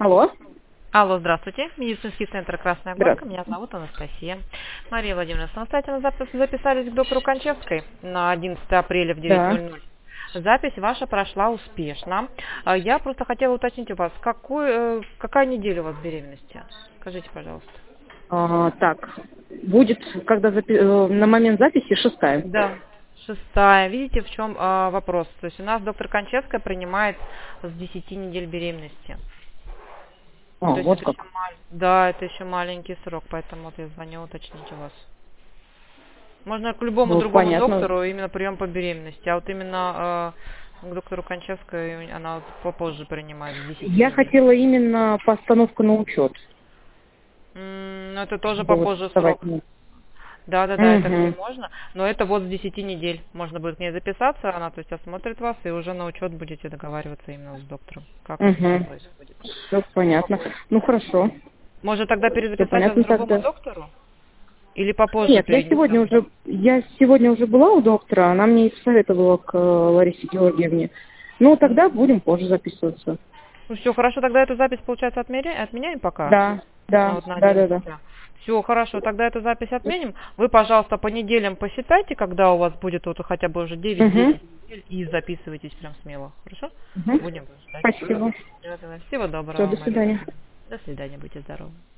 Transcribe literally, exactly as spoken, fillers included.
Алло. Алло, здравствуйте. Медицинский центр «Красная горка». Здравствуйте. Меня зовут Анастасия. Мария Владимировна, самостоятельно запис- записались к доктору Кончевской на одиннадцатое апреля в девять Да. ноль ноль. Запись ваша прошла успешно. А Я просто хотела уточнить у вас, какой, э, какая неделя у вас беременности? Скажите, пожалуйста. А, так, будет, когда запи- э, на момент записи шестая. Да, шестая. Видите, в чем а, вопрос? То есть у нас доктор Кончевская принимает с десяти недель беременности. А, То есть вот это еще как. мал- да, это еще маленький срок, поэтому вот я звоню уточнить у вас. Можно к любому Ну, другому понятно. доктору именно прием по беременности, а вот именно э, к доктору Кончевской она вот попозже принимает с десяти Я недель. хотела именно постановку на учет, М, ну, это тоже чтобы вот попозже вставать. срок. Угу. Да, да, да, это к ней можно, но это вот с десяти недель. Можно будет к ней записаться, она то есть осмотрит вас и уже на учет будете договариваться именно с доктором, как это все Угу. происходит. Все понятно. Ну, хорошо. Может тогда Все перезаписать вас к понятно другому тогда. доктору? Или попозже Нет, я перейдете сегодня уже? уже, я сегодня уже была у доктора, она мне и посоветовала к э, Ларисе Георгиевне. Ну, тогда будем позже записываться. Ну все, хорошо, тогда эту запись, получается, отмеря- отменяем пока? Да, На, да, вот на да, да, да. одиннадцатое. Все, хорошо, тогда эту запись отменим. Вы, пожалуйста, по неделям посчитайте, когда у вас будет вот хотя бы уже Угу. девять-десять недель, и записывайтесь прям смело. Хорошо? Угу. Будем ждать. Спасибо. Всего, давай. Всего Все, доброго, до Мария свидания. Владимировна. До свидания, будьте здоровы.